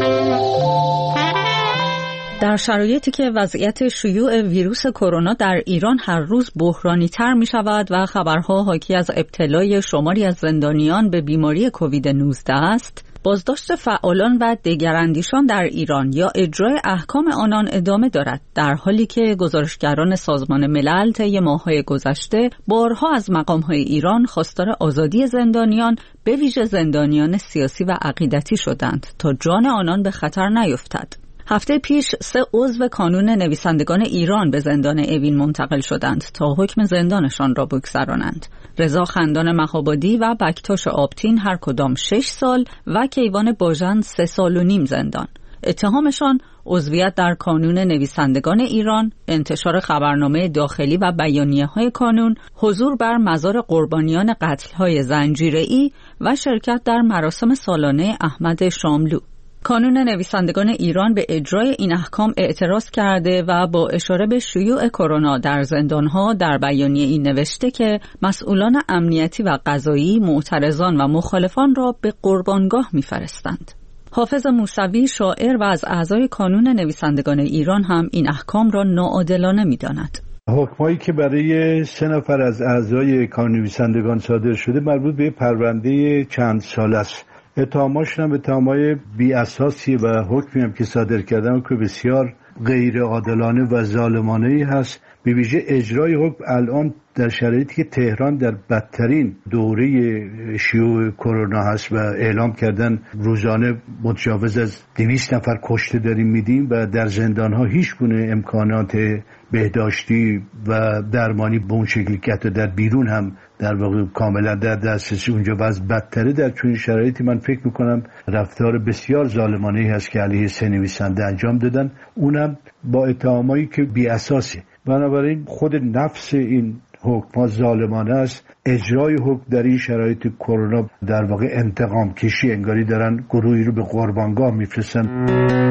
در شرایطی که وضعیت شیوع ویروس کرونا در ایران هر روز بحرانی تر می شود و خبرها حاکی از ابتلای شماری از زندانیان به بیماری کووید نوزده است، بازداشت فعالان و دگراندیشان در ایران یا اجرای احکام آنان ادامه دارد، در حالی که گزارشگران سازمان ملل طی ماه‌های گذشته بارها از مقام‌های ایران خواستار آزادی زندانیان به ویژه زندانیان سیاسی و عقیدتی شدند تا جان آنان به خطر نیفتد. هفته پیش سه عضو کانون نویسندگان ایران به زندان اوین منتقل شدند تا حکم زندانشان را بگذرانند. رضا خندان مهابادی و بکتاش آبتین هر کدام شش سال و کیوان باژن سه سال و نیم زندان. اتهامشان عضویت در کانون نویسندگان ایران، انتشار خبرنامه داخلی و بیانیه‌های کانون، حضور بر مزار قربانیان قتل‌های زنجیره‌ای و شرکت در مراسم سالانه احمد شاملو. کانون نویسندگان ایران به اجرای این احکام اعتراض کرده و با اشاره به شیوع کرونا در زندانها در بیانیه این نوشته که مسئولان امنیتی و قضایی معترضان و مخالفان را به قربانگاه می‌فرستند. حافظ موسوی شاعر و از اعضای کانون نویسندگان ایران هم این احکام را ناعادلانه می‌داند. حکمایی که برای سه نفر از اعضای کانون نویسندگان صادر شده مربوط به پرونده چند سال است. اتهاماشون هم اتهامای بی اساسی و حکمی هم که صادر کردن که بسیار غیر عادلانه و ظالمانه‌ای هست. به ویژه اجرای حکم الان در شرایطی که تهران در بدترین دوره شیوع کرونا هست و اعلام کردن روزانه متجاوز از دویست نفر کشته داریم میدیم و در زندان‌ها هیچ گونه امکانات بهداشتی و درمانی به اون شکلی که در بیرون هم در واقع کاملا در دسترسی اونجا وضع بدتره. در چنین شرایطی من فکر میکنم رفتار بسیار ظالمانه‌ای هست که علیه سه نویسنده انجام دادن، اونم با اتهامایی که بی اساسه. بنابراین خود نفس این حکم ظالمانه است. اجرای حکم در این شرایط کرونا در واقع انتقام کشی، انگاری دارن گروهی رو به قربانگاه میفرستن.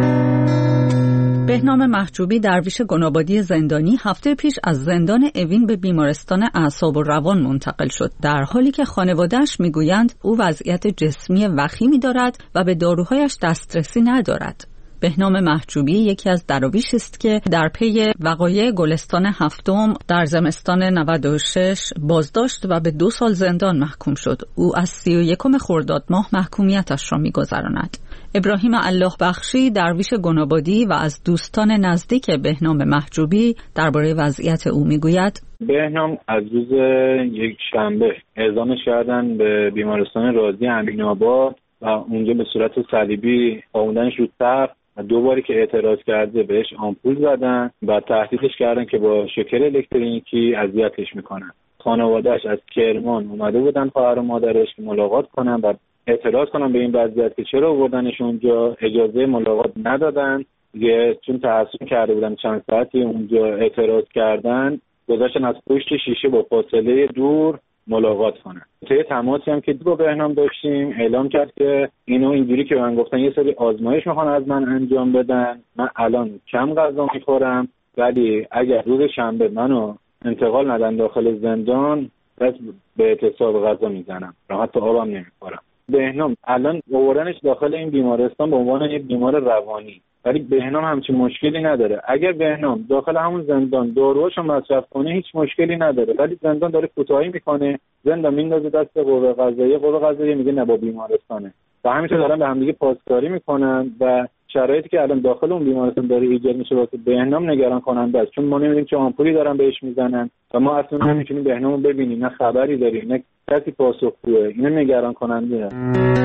بهنام محجوبی درویش گنابادی زندانی هفته پیش از زندان اوین به بیمارستان اعصاب و روان منتقل شد، در حالی که خانواده‌اش میگویند او وضعیت جسمی وخیمی دارد و به داروهایش دسترسی ندارد. بهنام محجوبی یکی از دراویشی است که در پی وقایع گلستان هفتم در زمستان نود و شش بازداشت و به دو سال زندان محکوم شد. او از سی و یکم خرداد ماه محکومیتش را می‌گذراند. ابراهیم الله بخشی درویش گنابادی و از دوستان نزدیک بهنام محجوبی درباره وضعیت او میگوید: بهنام از روز یک شنبه اعزامش کردن به بیمارستان رازی امین‌آباد و اونجا به صورت صلیبی آوردنش رو تخت و دو باری که اعتراض کرده بهش آمپول زدن و تهدیدش کردن که با شوکر الکتریکی اذیتش میکنن. خانواده‌اش از کرمان اومده بودن خواهر و مادرش که ملاقات کنن و اعتراض کنم به این وضعیت که چرا آوردنش اونجا، اجازه ملاقات ندادن دیگه، چون تعصب کرده بودن چند ساعتی اونجا اعتراض کردن، گذاشتن از پشت شیشه با فاصله دور ملاقات کنن. طی تماسی هم که با بهنام داشتیم اعلام کرد که اینو اینجوری که من گفتن یه سری آزمایش میخوان از من انجام بدن، من الان کم غذا میخورم ولی اگر روز شنبه منو انتقال ندن داخل زندان پس به اعتصاب غذا میزنم، راحت آبم نمیخورم. بهنام الان آوردنش داخل این بیمارستان به عنوان یک بیمار روانی، ولی بهنام همچین مشکلی نداره. اگر بهنام داخل همون زندان داروهاشو مصرف کنه هیچ مشکلی نداره، ولی زندان داره کوتاهی میکنه، زندان میندازه دست قوه قضاییه، قوه قضاییه میگه نه با بیمارستانه و همینطور دارن به هم دیگه پاسداری میکنن و شرایطی که الان داخل اون بیمارستان داره ایجاد میشه واسه بهنام نگران کننده است، چون ما نمیدونیم چه آمپولی دارن بهش میزنن و ما اصلا نمیتونیم بهنامو ببینیم، نه خبری داریم نه کسی پاسخگوه. اینا نگران کننده است.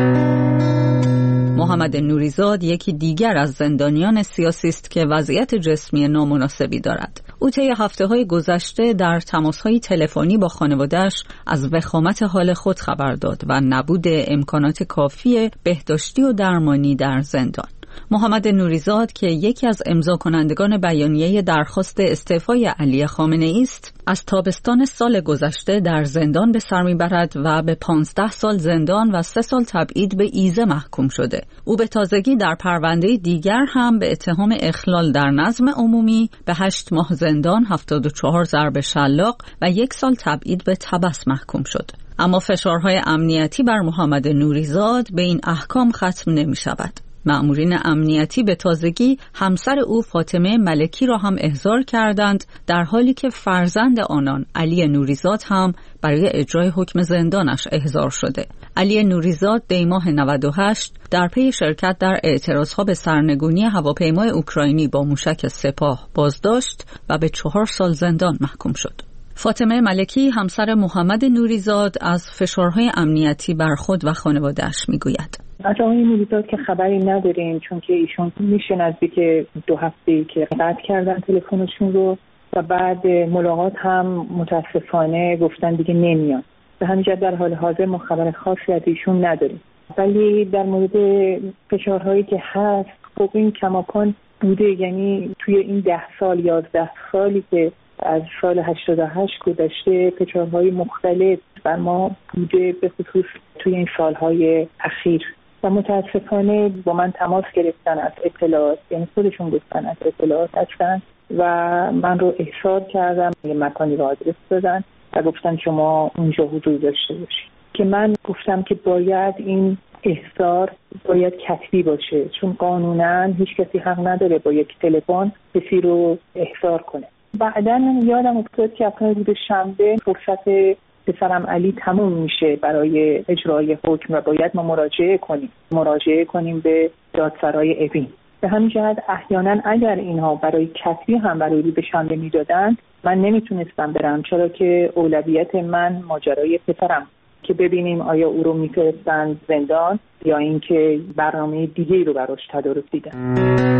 محمد نوریزاد یکی دیگر از زندانیان سیاسی است که وضعیت جسمی نامناسبی دارد. او طی هفته‌های گذشته در تماس‌های تلفنی با خانواده‌اش از وخامت حال خود خبر داد و نبود امکانات کافی بهداشتی و درمانی در زندان. محمد نوریزاد که یکی از امضا کنندگان بیانیه درخواست استعفای علی خامنه‌ای است، از تابستان سال گذشته در زندان به سر میبرد و به پانزده سال زندان و سه سال تبعید به ایزه محکوم شده. او به تازگی در پرونده دیگر هم به اتهام اخلال در نظم عمومی به هشت ماه زندان، هفتاد و چهار ضرب شلاق و یک سال تبعید به تبس محکوم شد. اما فشارهای امنیتی بر محمد نوریزاد به این احکام ختم نمی شود. مأمورین امنیتی به تازگی همسر او فاطمه ملکی را هم احضار کردند، در حالی که فرزند آنان علی نوریزاد هم برای اجرای حکم زندانش احضار شده. علی نوریزاد دی ماه نود و هشت در پی شرکت در اعتراضها به سرنگونی هواپیمای اوکراینی با موشک سپاه بازداشت و به چهار سال زندان محکوم شد. فاطمه ملکی همسر محمد نوریزاد از فشارهای امنیتی بر خود و خانواده‌اش میگوید: از آقای نوریزاد که خبری نداریم، چون که ایشون میشه نزدیک دو هفته‌ای که قطع کردن تلفنشون رو و بعد ملاقات هم متاسفانه گفتن دیگه نمیان. به همین جهت در حال حاضر ما خبر خاصی از ایشون نداریم. ولی در مورد فشارهایی که هست، خب این کماکان بوده، یعنی توی این ده سال یازده سالی که از سال هشتاد و هشت گذشته فشارهای مختلف بر ما بوده، به خصوص توی این سالهای اخیر و متاسفانه با من تماس گرفتن از اطلاعات، یعنی خودشون گفتن از اطلاعات هستن و من رو احضار کردم، یه مکانی رو آدرس دادن و گفتن شما اونجا حضور داشته باشید که من گفتم که باید این احضار باید کتبی باشه، چون قانونا هیچ کسی حق نداره با یک تلفن کسی رو احضار کنه. بعداً یادم افتاد که اصلا روز شنبه فرصت پسرم علی تموم میشه برای اجرای حکم و باید ما مراجعه کنیم مراجعه کنیم به دادسرای اوین. به همین جهت احیانا اگر اینها برای کتبی هم برای روز شنبه میدادن من نمیتونستم برم، چرا که اولویت من ماجرای پسرم که ببینیم آیا او رو میفرستن زندان یا اینکه برنامه دیگه‌ای رو براش تدارک دیدن.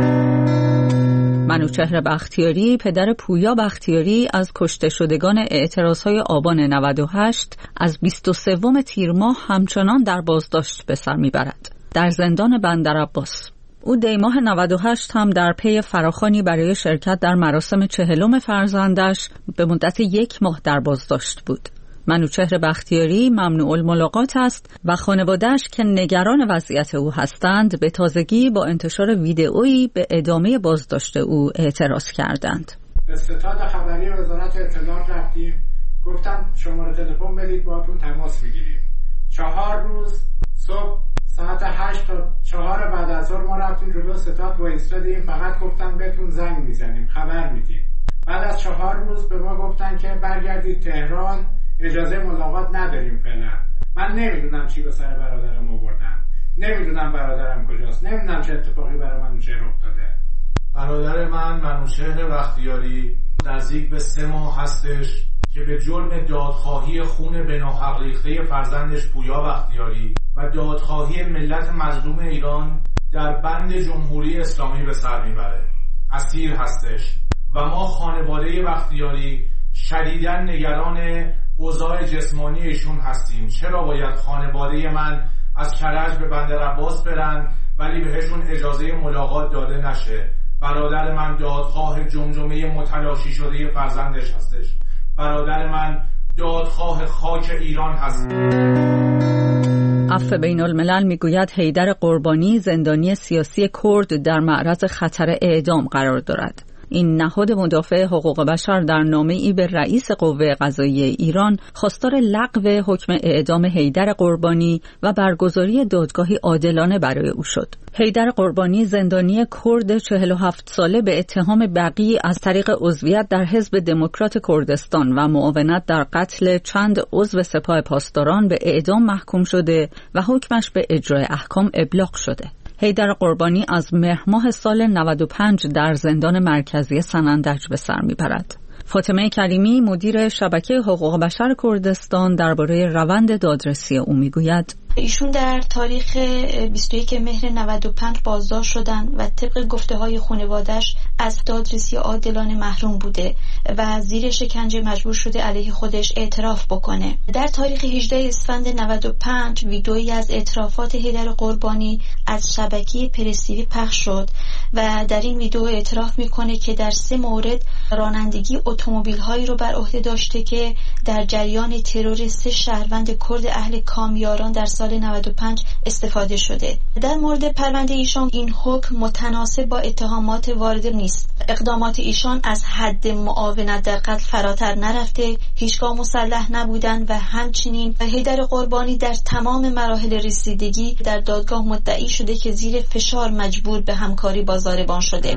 منوچهر بختیاری، پدر پویا بختیاری، از کشته شدگان اعتراضهای آبان نود و هشت از بیست و سوم تیر ماه همچنان در بازداشت به سر میبرد در زندان بندرعباس. او دی ماه نود و هشت هم در پی فراخوانی برای شرکت در مراسم چهلم فرزندش به مدت یک ماه در بازداشت بود. منوچهر بختیاری ممنوع الملاقات است و خانواده‌اش که نگران وضعیت او هستند به تازگی با انتشار ویدئویی به ادامه بازداشت او اعتراض کردند. به ستاد خبری وزارت اطلاعات رفتیم، گفتم شماره تلفن بدید باهاتون تماس میگیریم. چهار روز صبح ساعت هشت تا چهار بعد از ظهر ما رفتیم جلو ستاد وایسادیم، فقط گفتن بهتون زنگ میزنیم خبر میدیم. بعد از چهار روز به ما گفتن که برگردید تهران، اجازه ملاقات نداریم فعلا. من نمیدونم چی به سر برادرم آوردن، نمیدونم برادرم کجاست، نمیدونم چه اتفاقی برای منوچهر افتاده. برادر من منوچهر بختیاری نزدیک به سه ماه هستش که به جرم دادخواهی خون به ناحق ریخته فرزندش پویا بختیاری و دادخواهی ملت مظلوم ایران در بند جمهوری اسلامی به سر میبره. اسیر هستش و ما خانواده بختیاری شدیداً نگران اوضاع جسمانی ایشون هستیم. چرا باید خانواده من از کرج به بندر عباس برن ولی بهشون اجازه ملاقات داده نشه. برادر من دادخواه جمجمه متلاشی شده فرزندش هستش. برادر من دادخواه خاک ایران هست. عفو بین الملل میگوید حیدر قربانی زندانی سیاسی کرد در معرض خطر اعدام قرار دارد. این نهاد مدافع حقوق بشر در نامه‌ای به رئیس قوه قضاییه ایران خواستار لغو حکم اعدام حیدر قربانی و برگزاری دادگاهی عادلانه برای او شد. حیدر قربانی زندانی کرد چهل و هفت ساله به اتهام بغی از طریق عضویت در حزب دموکرات کردستان و معاونت در قتل چند عضو سپاه پاسداران به اعدام محکوم شده و حکمش به اجرای احکام ابلاغ شده. حیدر قربانی از مهر ماه سال نود و پنج در زندان مرکزی سنندج به سر میبرد. فاطمه کریمی مدیر شبکه حقوق بشر کردستان درباره روند دادرسی او میگوید: ایشون در تاریخ بیست و یک مهر نود و پنج بازداشت شدن و طبق گفته های خانواده‌اش از دادرسی عادلانه محروم بوده و زیر شکنجه مجبور شده علیه خودش اعتراف بکنه. در تاریخ هجدهم اسفند نود و پنج ویدئویی از اعترافات حیدر قربانی از شبکه پرس‌تیوی پخش شد و در این ویدئو اعتراف میکنه که در سه مورد رانندگی اتومبیل‌هایی رو بر عهده داشته که در جریان ترور سه شهروند کرد اهل کامیاران در سال نود و پنج استفاده شده. در مورد پرونده ایشان این حکم متناسب با اتهامات وارد نیست. اقدامات ایشان از حد معاونت در قتل فراتر نرفته، هیچگاه مسلح نبودن و همچنین حیدر قربانی در تمام مراحل رسیدگی در دادگاه مدعی شده که زیر فشار مجبور به همکاری با ضاربان شده.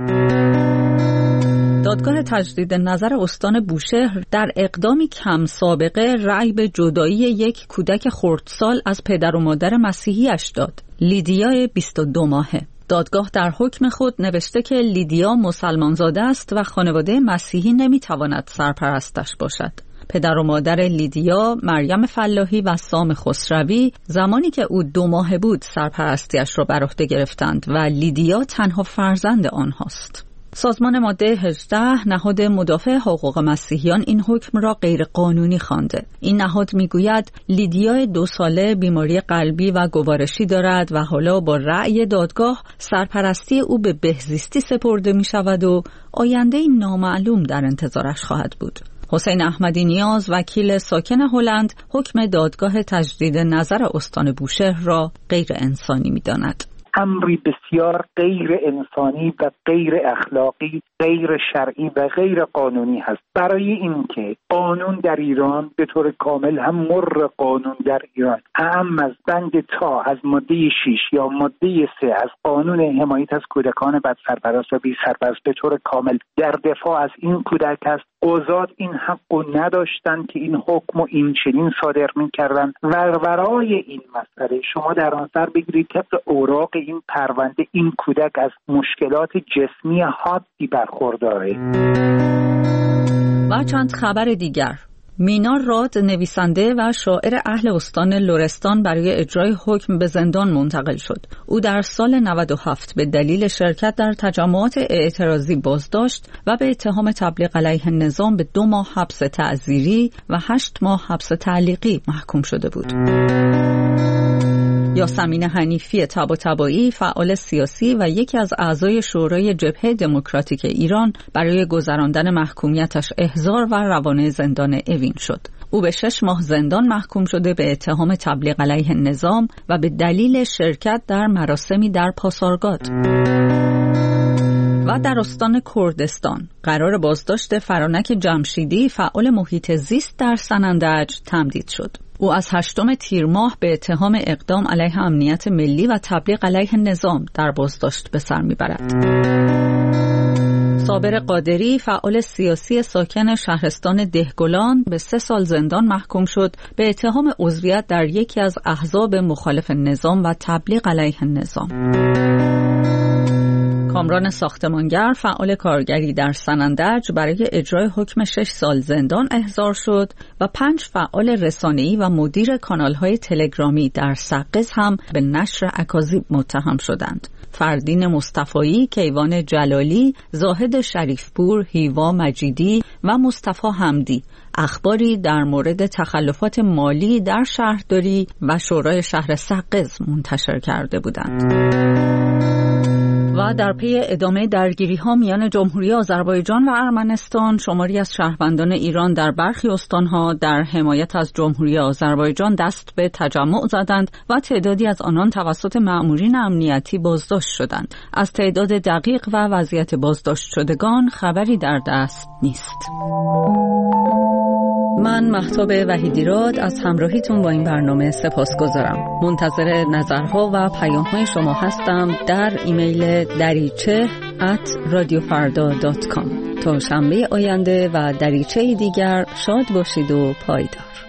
دادگاه تجدید نظر استان بوشهر در اقدامی کم سابقه رأی به جدایی یک کودک خردسال از پدر و مادر مسیحیش داد، لیدیا بیست و دو ماهه. دادگاه در حکم خود نوشته که لیدیا مسلمانزاده است و خانواده مسیحی نمیتواند سرپرستش باشد. پدر و مادر لیدیا، مریم فلاحی و سام خسروی، زمانی که او دو ماه بود سرپرستیش را بر عهده گرفتند و لیدیا تنها فرزند آنهاست. سازمان ماده هجده نهاد مدافع حقوق مسیحیان این حکم را غیر قانونی خوانده. این نهاد میگوید لیدیا دو ساله بیماری قلبی و گوارشی دارد و حالا با رأی دادگاه سرپرستی او به بهزیستی سپرده می شود و آینده نامعلوم در انتظارش خواهد بود. حسین احمدی نیاز وکیل ساکن هلند حکم دادگاه تجدید نظر استان بوشهر را غیر انسانی می داند. امری بسیار غیر انسانی و غیر اخلاقی، غیر شرعی و غیر قانونی هست. برای اینکه قانون در ایران به طور کامل هم مر قانون در ایران اهم از بند تا از ماده شش یا ماده سه از قانون حمایت از کودکان بد سرپرست و بی سرپرست به طور کامل در دفاع از این کودک است. قضات این حقو نداشتند که این حکم و این چنین صادر می‌کردند و برای این مسئله شما در نظر بگیرید طبق اوراق این پرونده این کودک از مشکلات جسمی حادی برخورداره. و چند خبر دیگر. مینا راد نویسنده و شاعر اهل استان لرستان برای اجرای حکم به زندان منتقل شد. او در سال نود و هفت به دلیل شرکت در تجمعات اعتراضی بازداشت و به اتهام تبلیغ علیه نظام به دو ماه حبس تعزیری و هشت ماه حبس تعلیقی محکوم شده بود. یاسمین حنیفی طباطبایی فعال سیاسی و یکی از اعضای شورای جبهه دموکراتیک ایران برای گذراندن محکومیتش احضار و روانه زندان اوین شد. او به شش ماه زندان محکوم شده به اتهام تبلیغ علیه نظام و به دلیل شرکت در مراسمی در پاسارگاد. و در استان کردستان قرار بازداشت فرانک جمشیدی فعال محیط زیست در سنندج تمدید شد. او از هشتم تیر ماه به اتهام اقدام علیه امنیت ملی و تبلیغ علیه نظام در بازداشت به سر میبرد. صابر قادری فعال سیاسی ساکن شهرستان دهگلان به سه سال زندان محکوم شد به اتهام عضویت در یکی از احزاب مخالف نظام و تبلیغ علیه نظام. کامران ساختمانگر فعال کارگری در سنندج برای اجرای حکم شش سال زندان احضار شد و پنج فعال رسانه‌ای و مدیر کانال‌های تلگرامی در سقز هم به نشر اکاذیب متهم شدند. فردین مصطفایی، کیوان جلالی، زاهد شریفپور، هیوا مجیدی و مصطفی حمدی اخباری در مورد تخلفات مالی در شهرداری و شورای شهر سقز منتشر کرده بودند. و در پی ادامه درگیری‌ها میان جمهوری آذربایجان و ارمنستان، شماری از شهروندان ایران در برخی استان‌ها در حمایت از جمهوری آذربایجان دست به تجمع زدند و تعدادی از آنان توسط مأمورین امنیتی بازداشت شدند. از تعداد دقیق و وضعیت بازداشت شدگان خبری در دست نیست. من مهتاب وحیدیراد از همراهیتون با این برنامه سپاسگزارم. منتظر نظرها و پیام‌های شما هستم در ایمیل دریچه ات رادیو فردا دات کام. تا شنبه آینده و دریچه دیگر شاد باشید و پایدار.